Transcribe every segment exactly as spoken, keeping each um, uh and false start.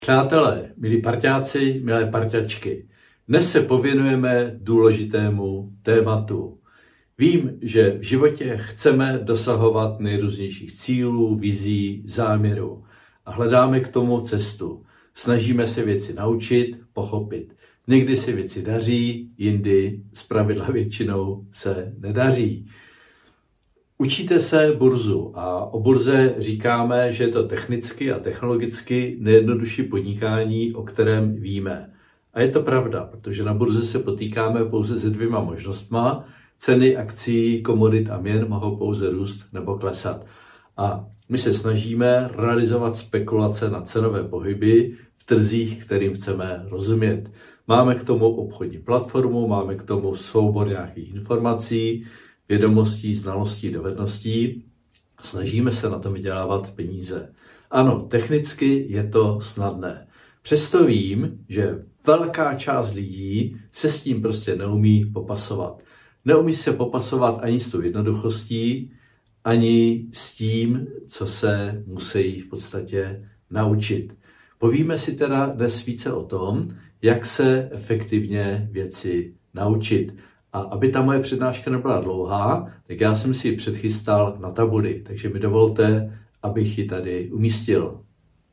Přátelé, milí parťáci, milé parťačky, dnes se pověnujeme důležitému tématu. Vím, že v životě chceme dosahovat nejrůznějších cílů, vizí, záměrů a hledáme k tomu cestu. Snažíme se věci naučit, pochopit. Někdy se věci daří, jindy zpravidla většinou se nedaří. Učíte se burzu a o burze říkáme, že je to technicky a technologicky nejjednodušší podnikání, o kterém víme. A je to pravda, protože na burze se potýkáme pouze se dvěma možnostma. Ceny akcií, komodit a měn mohou pouze růst nebo klesat. A my se snažíme realizovat spekulace na cenové pohyby v trzích, kterým chceme rozumět. Máme k tomu obchodní platformu, máme k tomu soubor nějakých informací, vědomostí, znalostí, dovedností. Snažíme se na tom vydělávat peníze. Ano, technicky je to snadné. Přesto vím, že velká část lidí se s tím prostě neumí popasovat. Neumí se popasovat ani s tou jednoduchostí, ani s tím, co se musí v podstatě naučit. Povíme si teda dnes více o tom, jak se efektivně věci naučit. A aby ta moje přednáška nebyla dlouhá, tak já jsem si ji předchystal na tabuli, takže mi dovolte, abych ji tady umístil.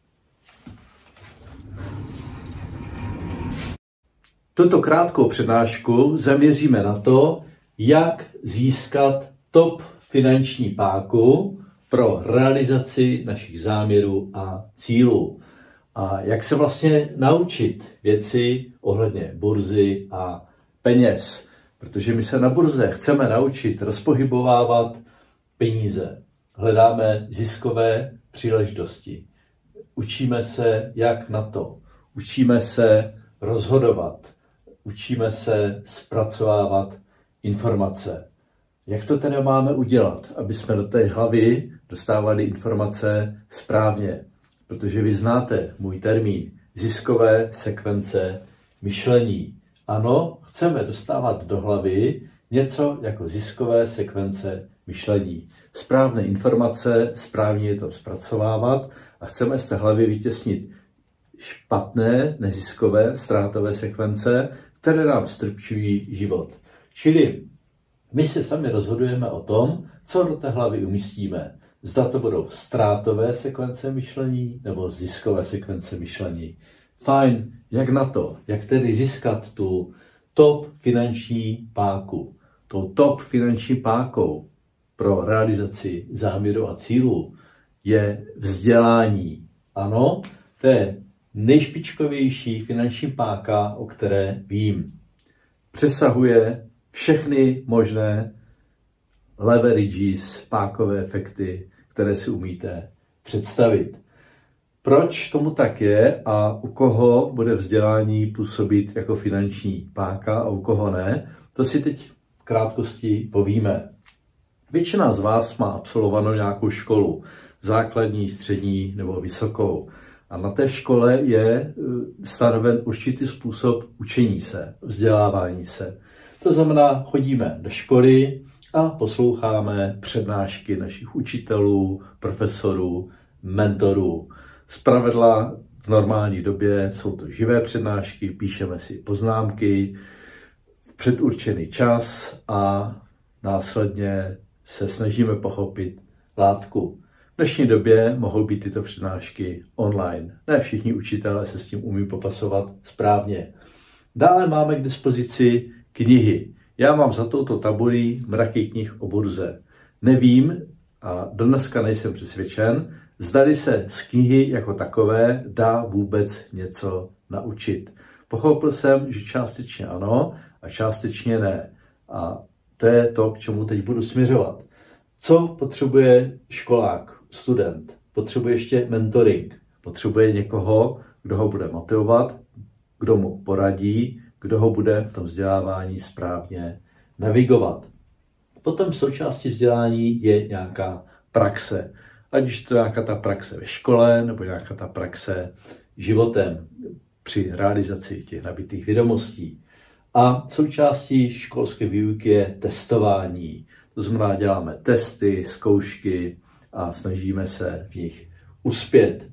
Tuto krátkou přednášku zaměříme na to, jak získat top finanční páku pro realizaci našich záměrů a cílů. A jak se vlastně naučit věci ohledně burzy a peněz. Protože my se na burze chceme naučit rozpohybovávat peníze. Hledáme ziskové příležitosti. Učíme se, jak na to. Učíme se rozhodovat. Učíme se zpracovávat informace. Jak to tedy máme udělat, aby jsme do té hlavy dostávali informace správně? Protože vy znáte můj termín ziskové sekvence myšlení. Ano, chceme dostávat do hlavy něco jako ziskové sekvence myšlení. Správné informace, správně je to zpracovávat a chceme z té hlavy vytěsnit špatné, neziskové, ztrátové sekvence, které nám strpčují život. Čili my se sami rozhodujeme o tom, co do té hlavy umístíme. Zda to budou ztrátové sekvence myšlení nebo ziskové sekvence myšlení. Fajn, jak na to? Jak tedy získat tu top finanční páku? Tou top finanční pákou pro realizaci záměru a cílů je vzdělání. Ano, to je nejšpičkovější finanční páka, o které vím. Přesahuje všechny možné leverages, pákové efekty, které si umíte představit. Proč tomu tak je a u koho bude vzdělání působit jako finanční páka a u koho ne, to si teď v krátkosti povíme. Většina z vás má absolvovanou nějakou školu, základní, střední nebo vysokou. A na té škole je stanoven určitý způsob učení se, vzdělávání se. To znamená, chodíme do školy a posloucháme přednášky našich učitelů, profesorů, mentorů. Zpravidla v normální době jsou to živé přednášky, píšeme si poznámky v předurčený čas a následně se snažíme pochopit látku. V dnešní době mohou být tyto přednášky online. Ne všichni učitelé se s tím umí popasovat správně. Dále máme k dispozici knihy. Já mám za touto tabulí mraky knih o burze. Nevím a dodneska nejsem přesvědčen, zdali se z knihy jako takové dá vůbec něco naučit. Pochopil jsem, že částečně ano a částečně ne. A to je to, k čemu teď budu směřovat. Co potřebuje školák, student? Potřebuje ještě mentoring. Potřebuje někoho, kdo ho bude motivovat, kdo mu poradí, kdo ho bude v tom vzdělávání správně navigovat. Potom součástí vzdělání je nějaká praxe. Ať už to je nějaká ta praxe ve škole, nebo nějaká ta praxe životem při realizaci těch nabitých vědomostí. A součástí školské výuky je testování. To znamená, děláme testy, zkoušky a snažíme se v nich uspět.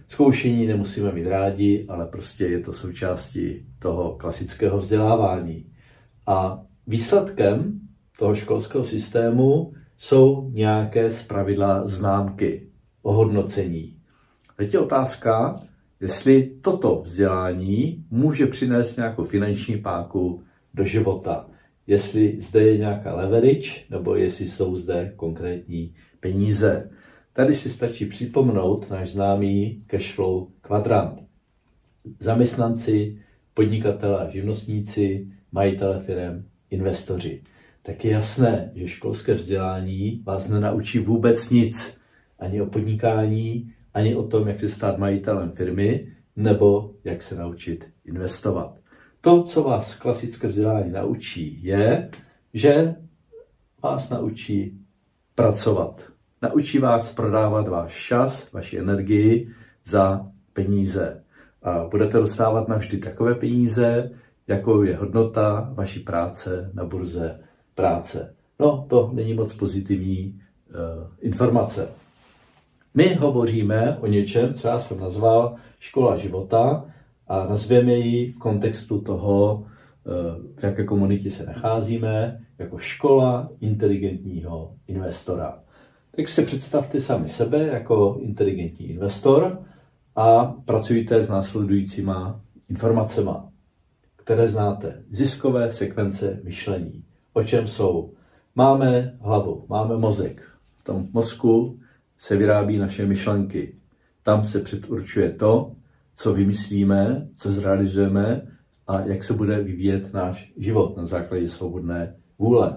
Zkoušení nemusíme mít rádi, ale prostě je to součástí toho klasického vzdělávání. A výsledkem toho školského systému jsou nějaké zpravidla známky, ohodnocení. Teď je otázka, jestli toto vzdělání může přinést nějakou finanční páku do života. Jestli zde je nějaká leverage, nebo jestli jsou zde konkrétní peníze. Tady si stačí připomenout náš známý cashflow kvadrant. Zaměstnanci, podnikatelé a živnostníci, majitele firem, investoři. Tak je jasné, že školské vzdělání vás nenaučí vůbec nic. Ani o podnikání, ani o tom, jak se stát majitelem firmy, nebo jak se naučit investovat. To, co vás klasické vzdělání naučí, je, že vás naučí pracovat. Naučí vás prodávat váš čas, vaši energii za peníze. A budete dostávat navždy takové peníze, jakou je hodnota vaší práce na burze práce. No, to není moc pozitivní uh, informace. My hovoříme o něčem, co já jsem nazval škola života a nazveme ji v kontextu toho, v jaké komunitě se nacházíme, jako škola inteligentního investora. Tak si představte sami sebe jako inteligentní investor a pracujte s následujícíma informacema, které znáte. Ziskové sekvence myšlení. O čem jsou? Máme hlavu, máme mozek. V tom mozku se vyrábí naše myšlenky. Tam se předurčuje to, co vymyslíme, co zrealizujeme a jak se bude vyvíjet náš život na základě svobodné vůle.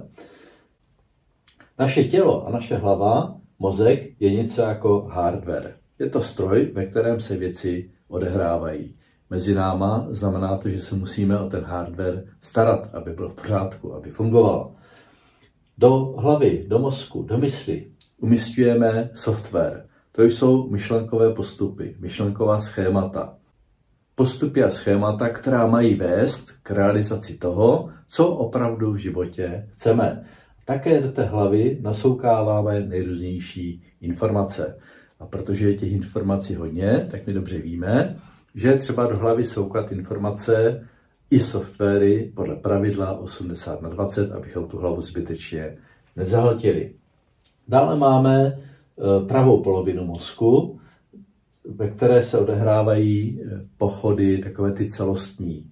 Naše tělo a naše hlava, mozek, je něco jako hardware. Je to stroj, ve kterém se věci odehrávají. Mezi náma znamená to, že se musíme o ten hardware starat, aby byl v pořádku, aby fungoval. Do hlavy, do mozku, do mysli umísťujeme software. To jsou myšlenkové postupy, myšlenková schémata. Postupy a schémata, která mají vést k realizaci toho, co opravdu v životě chceme. Také do té hlavy nasoukáváme nejrůznější informace. A protože je těch informací hodně, tak my dobře víme, že třeba do hlavy soukat informace i softwary podle pravidla osmdesát na dvacet, abychom tu hlavu zbytečně nezahltili. Dále máme pravou polovinu mozku, ve které se odehrávají pochody, takové ty celostní,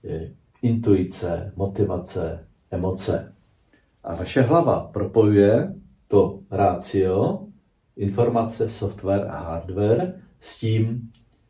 intuice, motivace, emoce. A naše hlava propojuje to ratio, informace, software a hardware s tím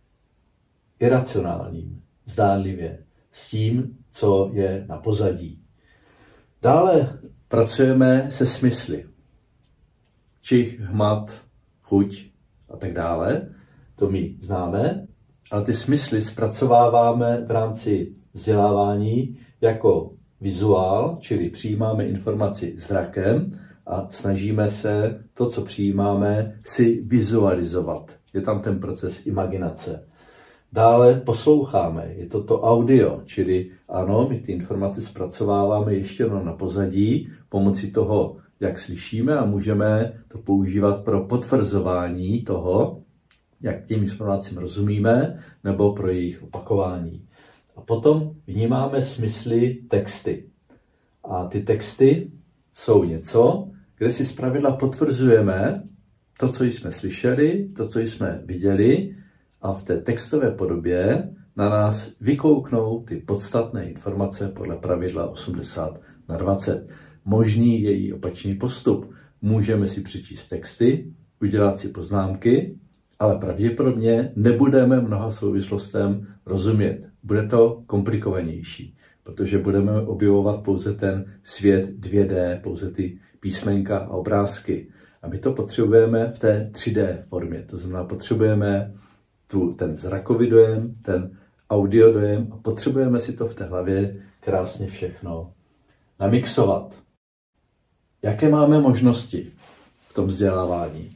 iracionálním, zdánlivě, s tím, co je na pozadí. Dále pracujeme se smysly. Čich, hmat, chuť a tak dále. To my známe, ale ty smysly zpracováváme v rámci vzdělávání jako vizuál, čili přijímáme informaci zrakem a snažíme se to, co přijímáme, si vizualizovat. Je tam ten proces imaginace. Dále posloucháme, je to to audio, čili ano, my ty informace zpracováváme ještě na pozadí pomocí toho, jak slyšíme a můžeme to používat pro potvrzování toho, jak těm informacím rozumíme, nebo pro jejich opakování. A potom vnímáme smysly texty. A ty texty jsou něco, kde si zpravidla potvrzujeme to, co jsme slyšeli, to, co jsme viděli, a v té textové podobě na nás vykouknou ty podstatné informace podle pravidla osmdesát na dvacet. Možný je její opačný postup. Můžeme si přečíst texty, udělat si poznámky, ale pravděpodobně nebudeme mnoha souvislostem rozumět. Bude to komplikovanější, protože budeme objevovat pouze ten svět dvě dé, pouze ty písmenka a obrázky. A my to potřebujeme v té tři dé formě. To znamená, potřebujeme tu, ten zrakový dojem, ten audio dojem a potřebujeme si to v té hlavě krásně všechno namixovat. Jaké máme možnosti v tom vzdělávání?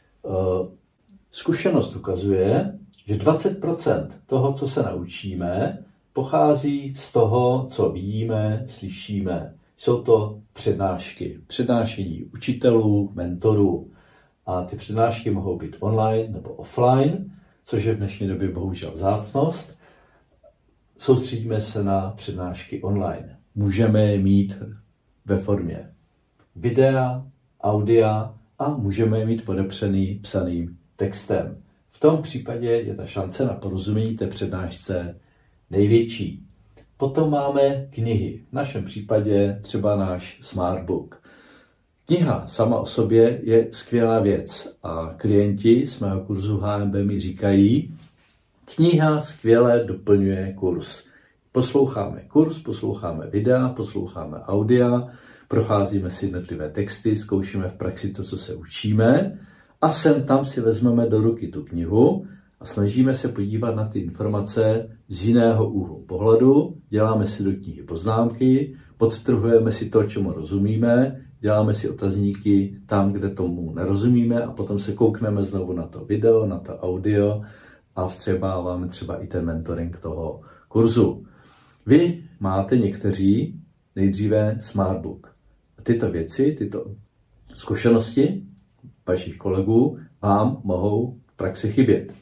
Zkušenost ukazuje, že dvacet procent toho, co se naučíme, pochází z toho, co vidíme, slyšíme. Jsou to přednášky, přednášení učitelů, mentorů. A ty přednášky mohou být online nebo offline. což je v dnešní době bohužel vzácnost. Soustředíme se na přednášky online. Můžeme je mít ve formě videa, audia a můžeme je mít podepřený psaným textem. V tom případě je ta šance na porozumění té přednášce největší. Potom máme knihy. V našem případě třeba náš Smartbook. Kniha sama o sobě je skvělá věc a klienti z mého kurzu H M B mi říkají, kniha skvěle doplňuje kurz. Posloucháme kurz, posloucháme videa, posloucháme audia, procházíme si jednotlivé texty, zkoušíme v praxi to, co se učíme a sem tam si vezmeme do ruky tu knihu a snažíme se podívat na ty informace z jiného úhlu pohledu, děláme si do knihy poznámky, podtrhujeme si to, čemu rozumíme, děláme si otazníky tam, kde tomu nerozumíme a potom se koukneme znovu na to video, na to audio a vstřebáváme třeba i ten mentoring toho kurzu. Vy máte někteří nejdříve Smartbook. A tyto věci, tyto zkušenosti vašich kolegů vám mohou v praxi chybět.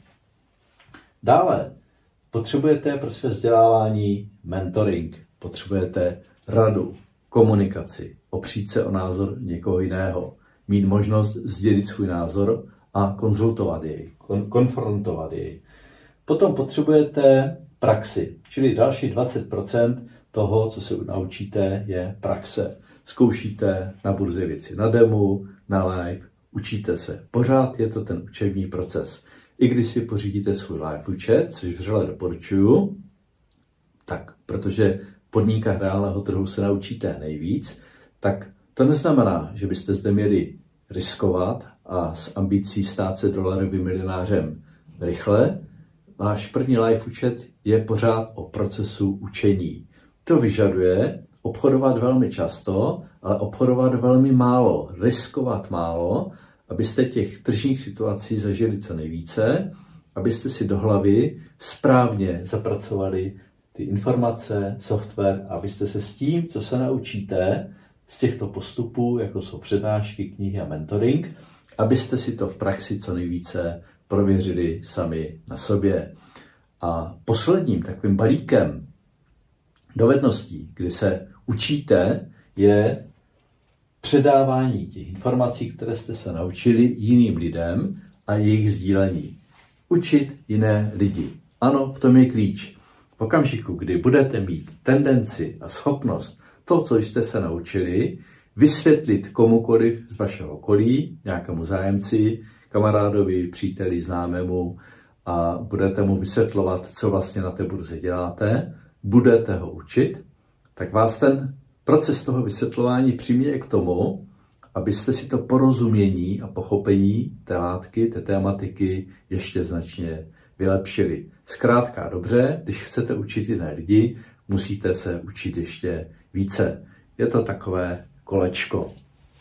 Dále potřebujete pro své vzdělávání mentoring, potřebujete radu, komunikaci, opřít se o názor někoho jiného, mít možnost sdělit svůj názor a konzultovat jej, kon- konfrontovat jej. Potom potřebujete praxi, čili další dvacet procent toho, co se naučíte, je praxe. Zkoušíte na burze věci na demo, na live, učíte se. Pořád je to ten učební proces. I když si pořídíte svůj live účet, což vřele doporučuju, tak protože v podmínkách reálného trhu se naučíte nejvíc, tak to neznamená, že byste zde měli riskovat a s ambicí stát se dolarovým milionářem rychle. Váš první live účet je pořád o procesu učení. To vyžaduje obchodovat velmi často, ale obchodovat velmi málo, riskovat málo, abyste těch tržních situací zažili co nejvíce, abyste si do hlavy správně zapracovali ty informace, software, abyste se s tím, co se naučíte z těchto postupů, jako jsou přednášky, knihy a mentoring, abyste si to v praxi co nejvíce prověřili sami na sobě. A posledním takovým balíkem dovedností, kdy se učíte, je předávání těch informací, které jste se naučili jiným lidem a jejich sdílení. Učit jiné lidi. Ano, v tom je klíč. V okamžiku, kdy budete mít tendenci a schopnost to, co jste se naučili, vysvětlit komukoliv z vašeho okolí, nějakému zájemci, kamarádovi, příteli, známému a budete mu vysvětlovat, co vlastně na té burze děláte, budete ho učit, tak vás ten proces toho vysvětlování přiměje k tomu, abyste si to porozumění a pochopení té látky, té tématiky ještě značně vylepšili. Zkrátka dobře, když chcete učit jiné lidi, musíte se učit ještě více. Je to takové kolečko.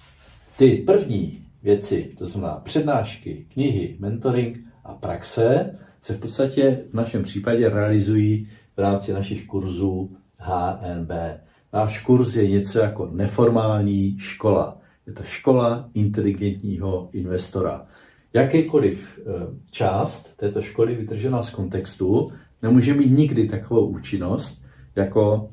Ty první věci, to znamená přednášky, knihy, mentoring a praxe, se v podstatě v našem případě realizují v rámci našich kurzů H N B. Náš kurz je něco jako neformální škola. Je to škola inteligentního investora. Jakýkoliv část této školy vytržená z kontextu nemůže mít nikdy takovou účinnost jako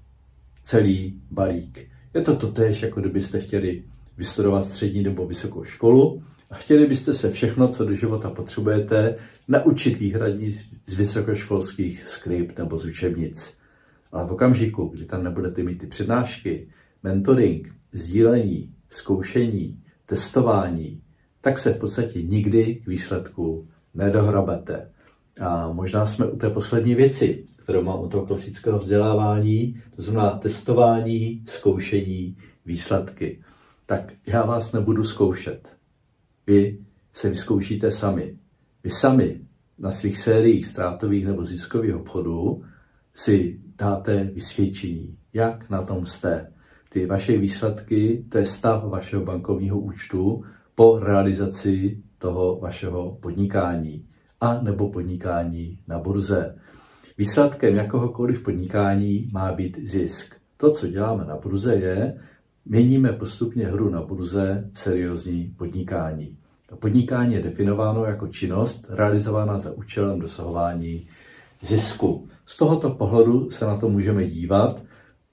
celý balík. Je to totéž, jako kdybyste chtěli vystudovat střední nebo vysokou školu a chtěli byste se všechno, co do života potřebujete, naučit výhradně z vysokoškolských skript nebo z učebnic. Ale v okamžiku, kdy tam nebudete mít ty přednášky, mentoring, sdílení, zkoušení, testování, tak se v podstatě nikdy k výsledku nedohrabete. A možná jsme u té poslední věci, kterou mám u toho klasického vzdělávání, to znamená testování, zkoušení, výsledky. Tak já vás nebudu zkoušet. Vy se vyzkoušíte sami. Vy sami na svých sériích ztrátových nebo ziskových obchodů si dáte vysvědčení, jak na tom jste. Ty vaše výsledky, to je stav vašeho bankovního účtu po realizaci toho vašeho podnikání a nebo podnikání na burze. Výsledkem jakéhokoliv podnikání má být zisk. To, co děláme na burze, je, měníme postupně hru na burze v seriózní podnikání. Podnikání je definováno jako činnost realizovaná za účelem dosahování zisku. Z tohoto pohledu se na to můžeme dívat,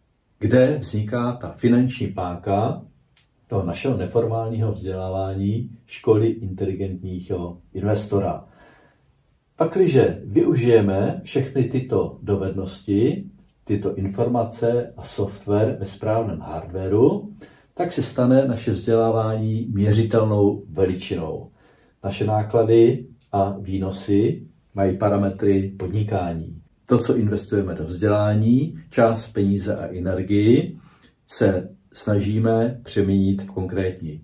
kde vzniká ta finanční páka toho našeho neformálního vzdělávání školy inteligentního investora. Pakliže využijeme všechny tyto dovednosti, tyto informace a software ve správném hardwaru, tak se stane naše vzdělávání měřitelnou veličinou. Naše náklady a výnosy mají parametry podnikání. To, co investujeme do vzdělání, čas, peníze a energii, se snažíme přeměnit v konkrétní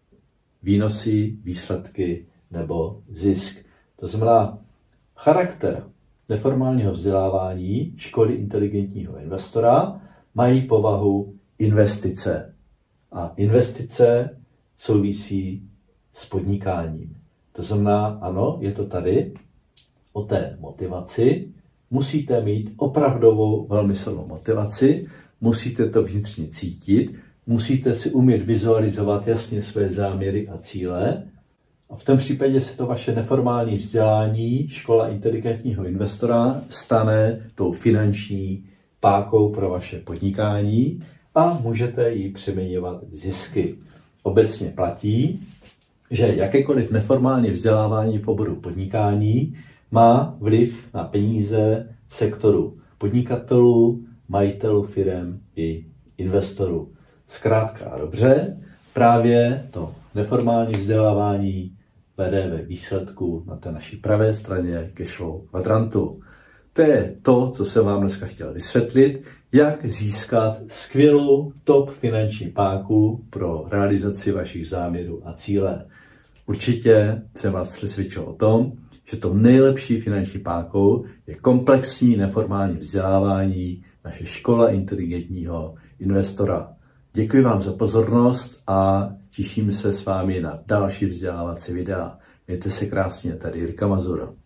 výnosy, výsledky nebo zisk. To znamená, charakter neformálního vzdělávání školy inteligentního investora mají povahu investice. A investice souvisí s podnikáním. To znamená, ano, je to tady o té motivaci. Musíte mít opravdovou velmi silnou motivaci, musíte to vnitřně cítit, musíte si umět vizualizovat jasně své záměry a cíle. A v tom případě se to vaše neformální vzdělání, škola inteligentního investora, stane tou finanční pákou pro vaše podnikání a můžete ji přeměňovat v zisky. Obecně platí, že jakékoliv neformální vzdělávání v oboru podnikání má vliv na peníze v sektoru podnikatelů, majitelů firem i investorů. Zkrátka a dobře, právě to neformální vzdělávání vede ve výsledku na té naší pravé straně cashflow kvadrantu. To je to, co jsem vám dneska chtěl vysvětlit, jak získat skvělou top finanční páku pro realizaci vašich záměrů a cíle. Určitě jsem vás přesvědčil o tom, že to nejlepší finanční pákou je komplexní neformální vzdělávání naše škola inteligentního investora. Děkuji vám za pozornost a těším se s vámi na další vzdělávací videa. Mějte se krásně, tady Jirka Mazur.